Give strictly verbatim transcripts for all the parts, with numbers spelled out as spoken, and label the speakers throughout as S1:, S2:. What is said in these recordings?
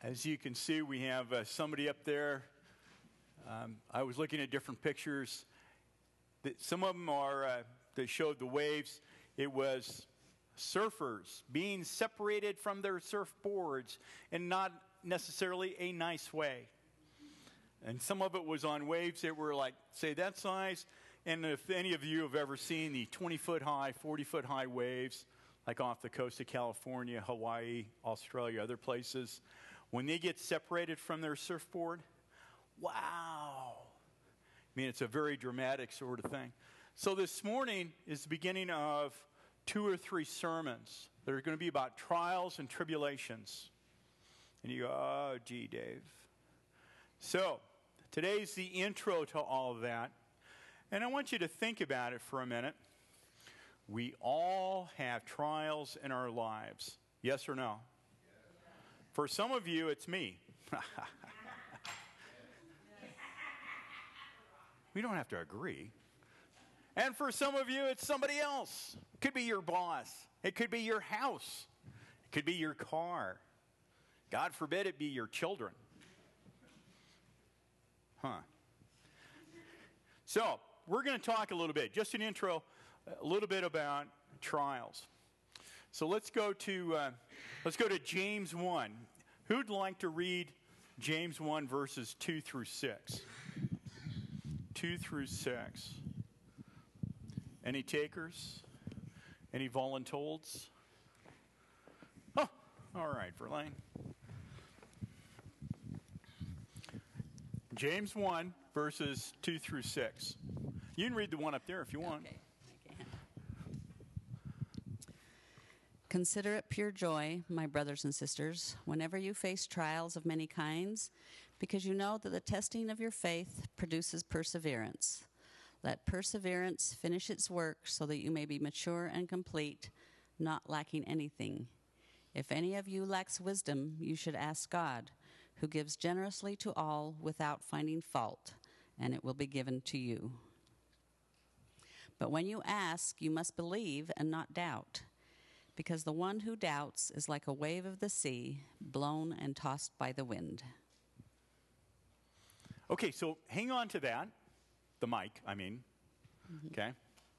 S1: As you can see, we have uh, somebody up there. Um, I was looking at different pictures. That some of them are, uh, that showed the waves. It was surfers being separated from their surfboards in not necessarily a nice way. And some of it was on waves that were like, say, that size. And if any of you have ever seen the twenty-foot high, forty-foot high waves, like off the coast of California, Hawaii, Australia, other places, when they get separated from their surfboard, wow. I mean, it's a very dramatic sort of thing. So this morning is the beginning of two or three sermons that are going to be about trials and tribulations. And you go, oh, gee, Dave. So today's the intro to all of that. And I want you to think about it for a minute. We all have trials in our lives. Yes or no? For some of you, it's me. We don't have to agree. And for some of you, it's somebody else. It could be your boss. It could be your house. It could be your car. God forbid it be your children. Huh. So, we're going to talk a little bit, just an intro, a little bit about trials. So let's go to uh, let's go to James one. Who'd like to read James one verses two through six? two through six. Any takers? Any voluntold? Oh, all right, Verlaine. James one verses two through six. You can read the one up there if you want.
S2: Okay, I can. Consider it pure joy, my brothers and sisters, whenever you face trials of many kinds, because you know that the testing of your faith produces perseverance. Let perseverance finish its work so that you may be mature and complete, not lacking anything. If any of you lacks wisdom, you should ask God, who gives generously to all without finding fault, and it will be given to you. But when you ask, you must believe and not doubt, because the one who doubts is like a wave of the sea, blown and tossed by the wind.
S1: Okay, so hang on to that. The mic, I mean. Mm-hmm. Okay.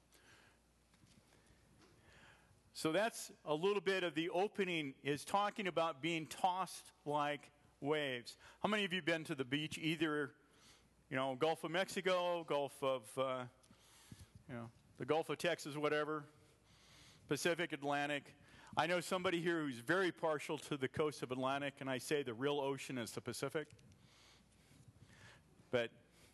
S1: So that's a little bit of the opening, is talking about being tossed like waves. How many of you have been to the beach, either, you know, Gulf of Mexico, Gulf of, uh, you know, the Gulf of Texas, whatever, Pacific, Atlantic? I know somebody here who's very partial to the coast of Atlantic, and I say the real ocean is the Pacific. But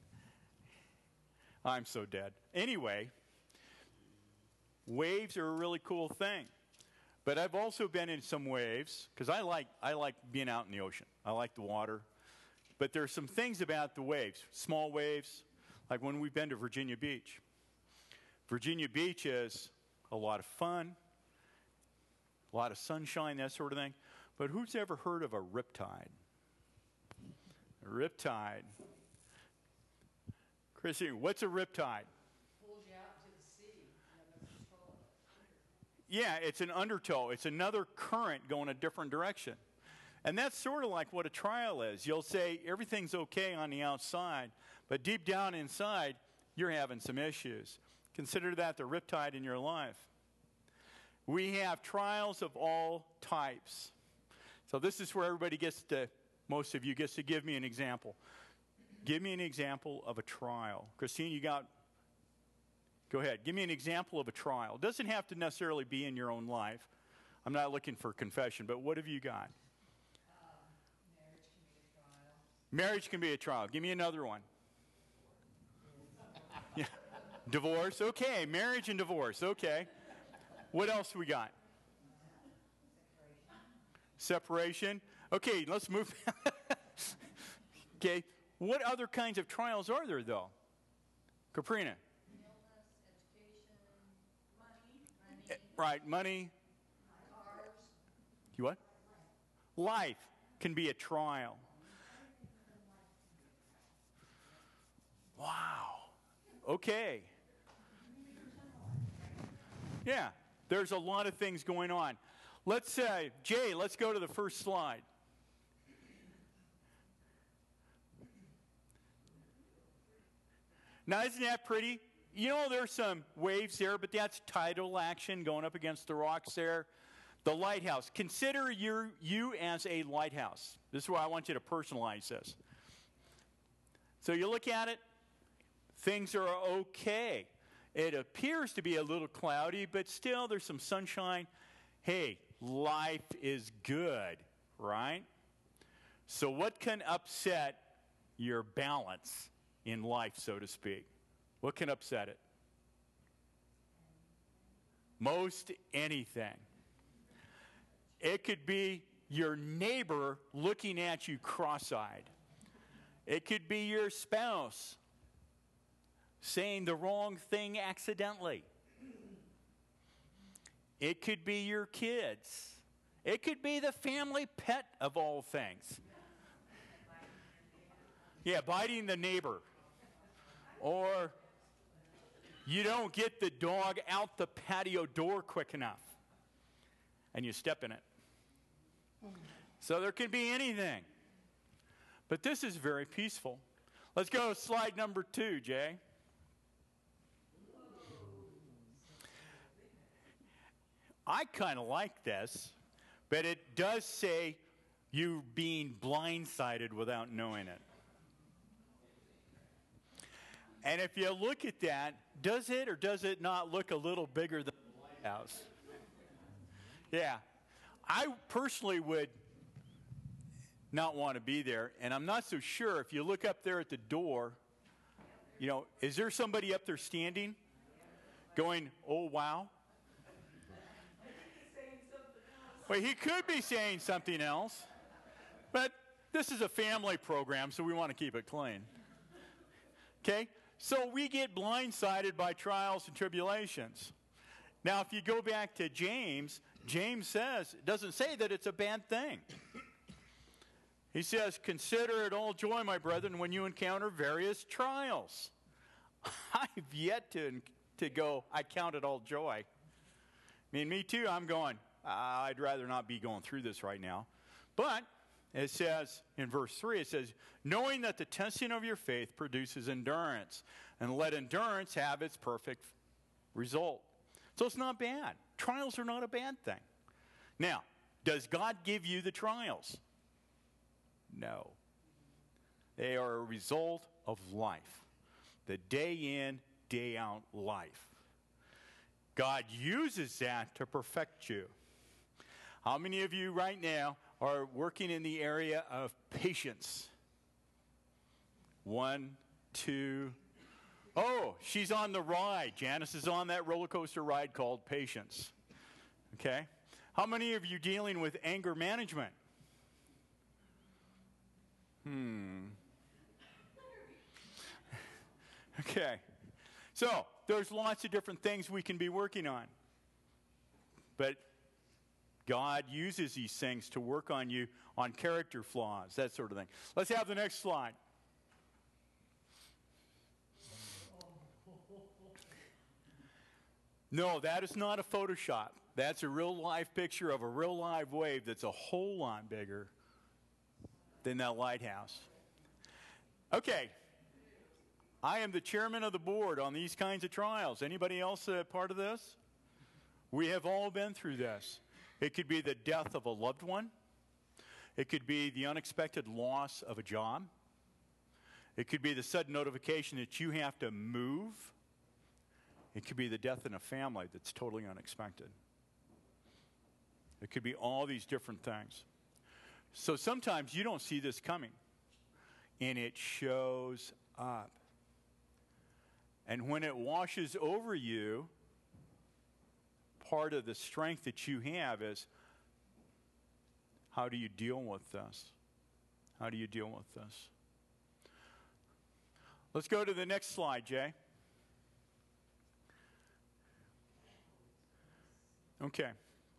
S1: I'm so dead. Anyway, waves are a really cool thing. But I've also been in some waves, because I like, I like being out in the ocean. I like the water. But there are some things about the waves, small waves, like when we've been to Virginia Beach. Virginia Beach is a lot of fun, a lot of sunshine, that sort of thing. But who's ever heard of a riptide? A riptide. Christine, what's a riptide?
S3: Pulls you out to the sea. You have no control of it.
S1: Yeah, it's an undertow. It's another current going a different direction. And that's sort of like what a trial is. You'll say everything's okay on the outside, but deep down inside, you're having some issues. Consider that the riptide in your life. We have trials of all types. So this is where everybody gets to, most of you gets to give me an example. Give me an example of a trial. Christine, you got, go ahead. Give me an example of a trial. It doesn't have to necessarily be in your own life. I'm not looking for confession, but what have you got?
S3: Uh, marriage can be a trial.
S1: Marriage can be a trial. Give me another one. Yeah. Divorce. Okay. Marriage and divorce. Okay. What else we got? Separation. Separation. Okay, let's move. Okay. What other kinds of trials are there, though? Caprina.
S3: Illness, education, money, money.
S1: Right, money.
S3: Cars.
S1: You what? Life can be a trial. Wow. Okay. Yeah, there's a lot of things going on. Let's say, uh, Jay, let's go to the first slide. Now, isn't that pretty? You know, there's some waves there, but that's tidal action going up against the rocks there. The lighthouse. Consider your, you as a lighthouse. This is why I want you to personalize this. So you look at it, things are okay. It appears to be a little cloudy, but still there's some sunshine. Hey, life is good, right? So what can upset your balance in life, so to speak? What can upset it? Most anything. It could be your neighbor looking at you cross-eyed. It could be your spouse saying the wrong thing accidentally. It could be your kids. It could be the family pet of all things. Yeah, biting the neighbor. Or you don't get the dog out the patio door quick enough and you step in it. So there can be anything. But this is very peaceful. Let's go to slide number two, Jay. I kind of like this, but it does say you being blindsided without knowing it. And if you look at that, does it or does it not look a little bigger than the lighthouse? Yeah. I personally would not want to be there, and I'm not so sure. If you look up there at the door, you know, is there somebody up there standing going, oh, wow? Well, he could be saying something else, but this is a family program, so we want to keep it clean. Okay? So we get blindsided by trials and tribulations. Now, if you go back to James, James says, it doesn't say that it's a bad thing. He says, consider it all joy, my brethren, when you encounter various trials. I've yet to, to go, I count it all joy. I mean, me too, I'm going, uh, I'd rather not be going through this right now. But it says in verse three, it says, knowing that the testing of your faith produces endurance, and let endurance have its perfect result. So it's not bad. Trials are not a bad thing. Now, does God give you the trials? No. They are a result of life. The day in, day out life. God uses that to perfect you. How many of you right now are working in the area of patience? One, two. Oh, she's on the ride. Janice is on that roller coaster ride called patience. Okay? How many of you dealing with anger management? Hmm. Okay. So, there's lots of different things we can be working on. But God uses these things to work on you on character flaws, that sort of thing. Let's have the next slide. No, that is not a Photoshop. That's a real live picture of a real live wave that's a whole lot bigger than that lighthouse. Okay. I am the chairman of the board on these kinds of trials. Anybody else a part of this? We have all been through this. It could be the death of a loved one. It could be the unexpected loss of a job. It could be the sudden notification that you have to move. It could be the death in a family that's totally unexpected. It could be all these different things. So sometimes you don't see this coming, and it shows up. And when it washes over you, part of the strength that you have is, how do you deal with this? How do you deal with this? Let's go to the next slide, Jay. Okay.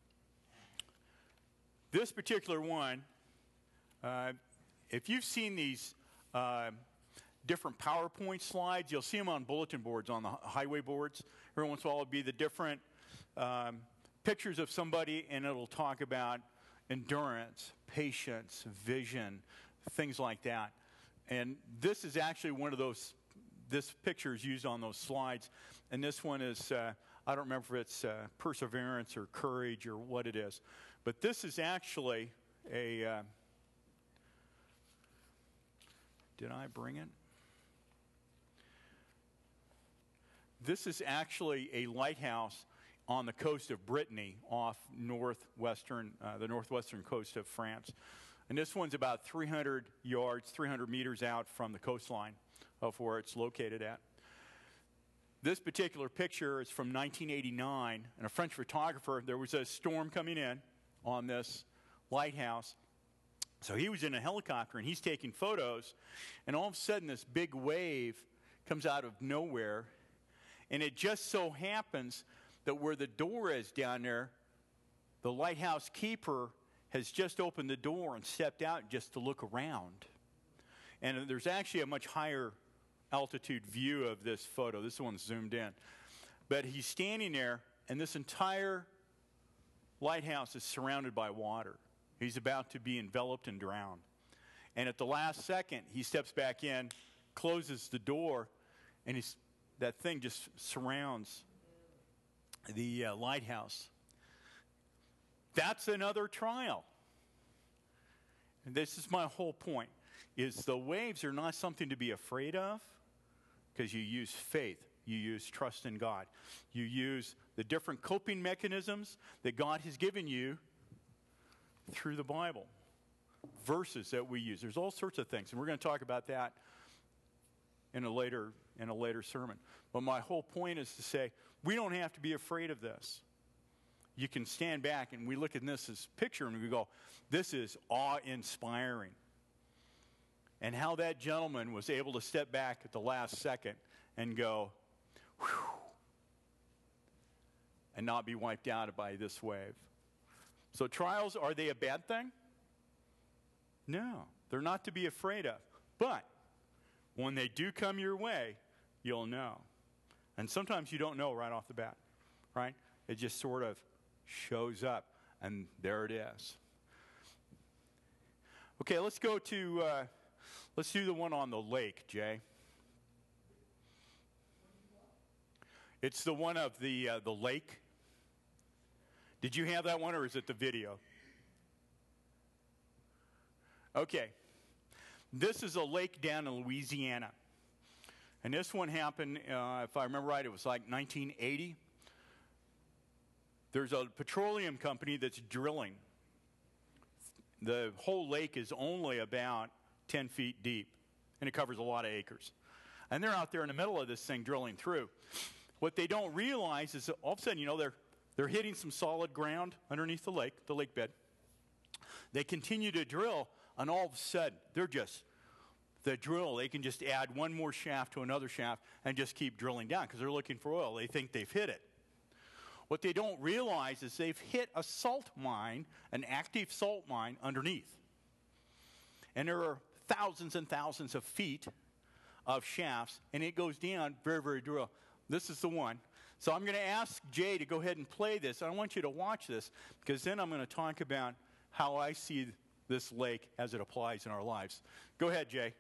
S1: This particular one, uh, if you've seen these uh, different PowerPoint slides, you'll see them on bulletin boards, on the highway boards. Every once in a while, it'll be the different um, pictures of somebody, and it'll talk about endurance, patience, vision, things like that. And this is actually one of those this picture is used on those slides. And this one is, uh, I don't remember if it's uh, perseverance or courage or what it is. But this is actually a, uh, did I bring it? This is actually a lighthouse on the coast of Brittany off northwestern, uh, the northwestern coast of France. And this one's about three hundred yards, three hundred meters out from the coastline of where it's located at. This particular picture is from nineteen eighty-nine, and a French photographer, there was a storm coming in on this lighthouse. So he was in a helicopter, and he's taking photos, and all of a sudden this big wave comes out of nowhere, and it just so happens that where the door is down there, the lighthouse keeper has just opened the door and stepped out just to look around. And there's actually a much higher altitude view of this photo. This one's zoomed in. But he's standing there, and this entire lighthouse is surrounded by water. He's about to be enveloped and drowned. And at the last second, he steps back in, closes the door, and he's, that thing just surrounds the uh, lighthouse. That's another trial. And this is my whole point, is the waves are not something to be afraid of, because you use faith. You use trust in God. You use the different coping mechanisms that God has given you through the Bible. Verses that we use. There's all sorts of things, and we're going to talk about that in a later in a later sermon. But my whole point is to say, we don't have to be afraid of this. You can stand back, and we look at this as picture, and we go, this is awe-inspiring. And how that gentleman was able to step back at the last second and go, whew, and not be wiped out by this wave. So trials, are they a bad thing? No, they're not to be afraid of. But when they do come your way, you'll know. And sometimes you don't know right off the bat, right? It just sort of shows up, and there it is. Okay, let's go to, uh, let's do the one on the lake, Jay. It's the one of the uh, the lake. Did you have that one, or is it the video? Okay. This is a lake down in Louisiana. And this one happened, uh, if I remember right, it was like nineteen eighty. There's a petroleum company that's drilling. The whole lake is only about ten feet deep, and it covers a lot of acres. And they're out there in the middle of this thing drilling through. What they don't realize is that all of a sudden, you know, they're, they're hitting some solid ground underneath the lake, the lake bed. They continue to drill, and all of a sudden, they're just, the drill, they can just add one more shaft to another shaft and just keep drilling down because they're looking for oil. They think they've hit it. What they don't realize is they've hit a salt mine, an active salt mine underneath. And there are thousands and thousands of feet of shafts, and it goes down very, very drill. This is the one. So I'm going to ask Jay to go ahead and play this. I want you to watch this, because then I'm going to talk about how I see this lake as it applies in our lives. Go ahead, Jay.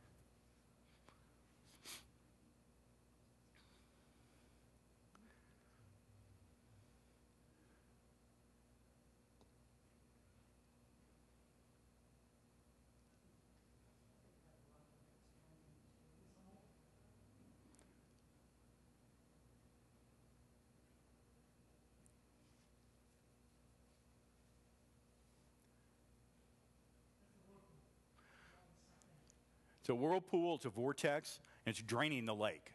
S1: It's a whirlpool, it's a vortex, and it's draining the lake.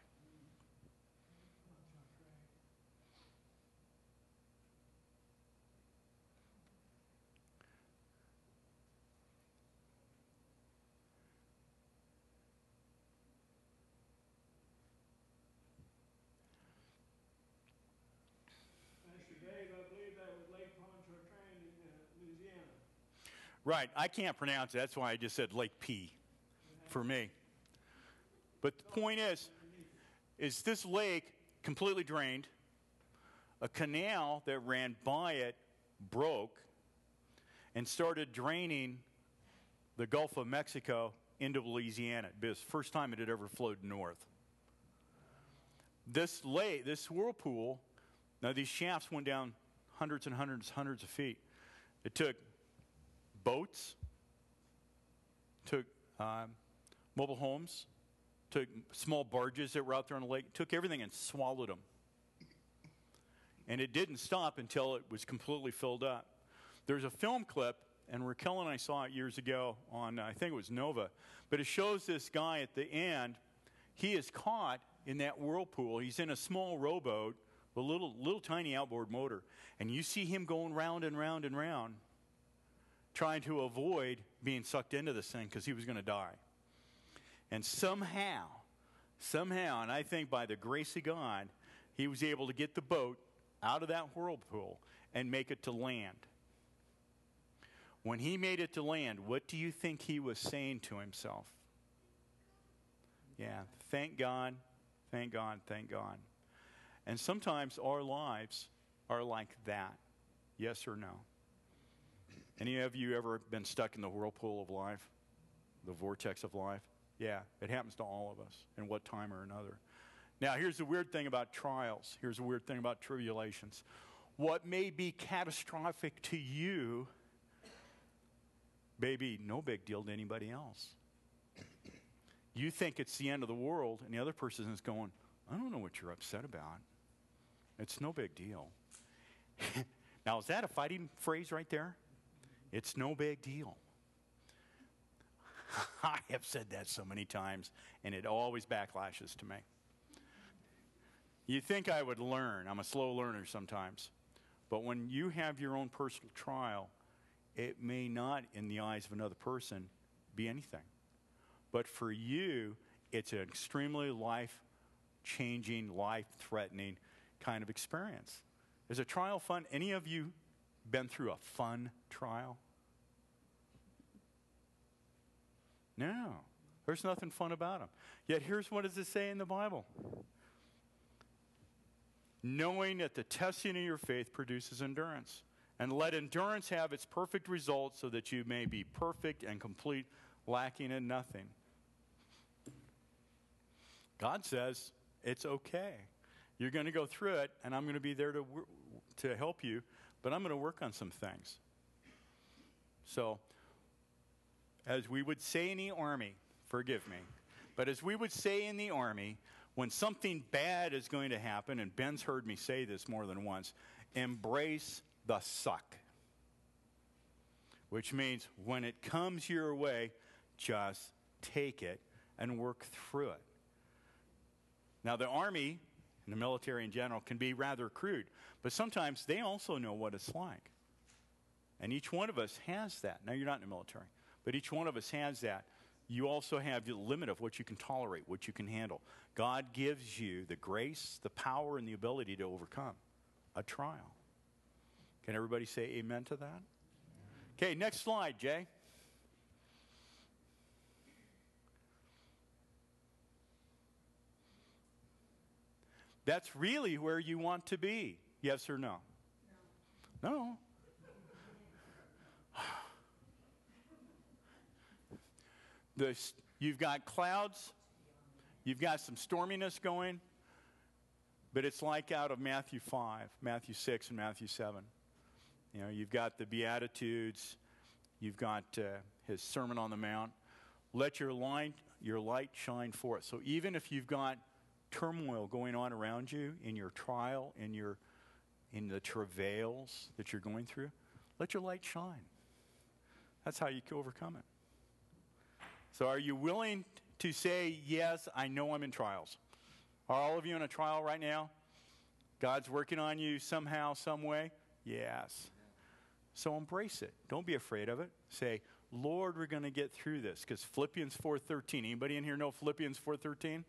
S4: Mister Dave, I believe that was Lake Pontchartrain in uh, Louisiana.
S1: Right, I can't pronounce it. That's why I just said Lake P for me. But the point is, is this lake completely drained. A canal that ran by it broke and started draining the Gulf of Mexico into Louisiana. It was the first time it had ever flowed north. this lake, this whirlpool, now these shafts went down hundreds and hundreds, hundreds of feet. It took boats, took um, mobile homes, took small barges that were out there on the lake, took everything and swallowed them. And it didn't stop until it was completely filled up. There's a film clip, and Raquel and I saw it years ago on, I think it was Nova, but it shows this guy at the end. He is caught in that whirlpool. He's in a small rowboat, a little, little tiny outboard motor, and you see him going round and round and round, trying to avoid being sucked into this thing because he was going to die. And somehow, somehow, and I think by the grace of God, he was able to get the boat out of that whirlpool and make it to land. When he made it to land, what do you think he was saying to himself? Yeah, thank God, thank God, thank God. And sometimes our lives are like that. Yes or no? Any of you ever been stuck in the whirlpool of life? The vortex of life? Yeah, it happens to all of us in what time or another. Now, here's the weird thing about trials. Here's the weird thing about tribulations. What may be catastrophic to you may be no big deal to anybody else. You think it's the end of the world, and the other person is going, I don't know what you're upset about. It's no big deal. Now, is that a fighting phrase right there? It's no big deal. I have said that so many times, and it always backlashes to me. You think I would learn. I'm a slow learner sometimes. But when you have your own personal trial, it may not, in the eyes of another person, be anything. But for you, it's an extremely life-changing, life-threatening kind of experience. Is a trial fun? Any of you been through a fun trial? No. There's nothing fun about them. Yet here's what does it say in the Bible. Knowing that the testing of your faith produces endurance. And let endurance have its perfect result so that you may be perfect and complete, lacking in nothing. God says it's okay. You're going to go through it, and I'm going to be there to, to help you, but I'm going to work on some things. So, as we would say in the army, forgive me, but as we would say in the army, when something bad is going to happen, and Ben's heard me say this more than once, embrace the suck. Which means when it comes your way, just take it and work through it. Now, the army and the military in general can be rather crude, but sometimes they also know what it's like. And each one of us has that. Now, you're not in the military, but each one of us has that. You also have the limit of what you can tolerate, what you can handle. God gives you the grace, the power, and the ability to overcome a trial. Can everybody say amen to that? Okay, next slide, Jay. That's really where you want to be. Yes or no? No. No. The, you've got clouds, you've got some storminess going, but it's like out of Matthew five, Matthew six, and Matthew seven. You know, you've got the Beatitudes, you've got uh, his Sermon on the Mount. Let your light, your light shine forth. So even if you've got turmoil going on around you in your trial, in your, in the travails that you're going through, let your light shine. That's how you can overcome it. So are you willing to say, yes, I know I'm in trials? Are all of you in a trial right now? God's working on you somehow, some way? Yes. So embrace it. Don't be afraid of it. Say, Lord, we're going to get through this. Because Philippians four thirteen, anybody in here know Philippians four thirteen?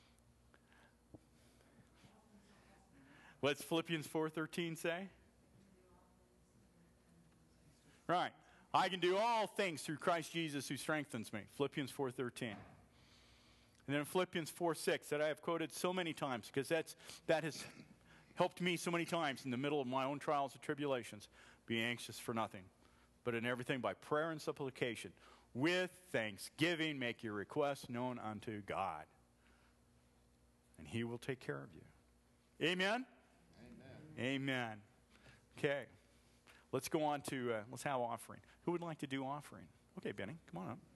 S1: What's Philippians four thirteen say? Right. I can do all things through Christ Jesus who strengthens me. Philippians four thirteen. And then Philippians four six that I have quoted so many times because that's that has helped me so many times in the middle of my own trials and tribulations. Be anxious for nothing, but in everything by prayer and supplication. With thanksgiving make your requests known unto God. And he will take care of you. Amen? Amen. Amen. Okay. Let's go on to, uh, let's have offering. Who would like to do offering? Okay, Benny, come on up.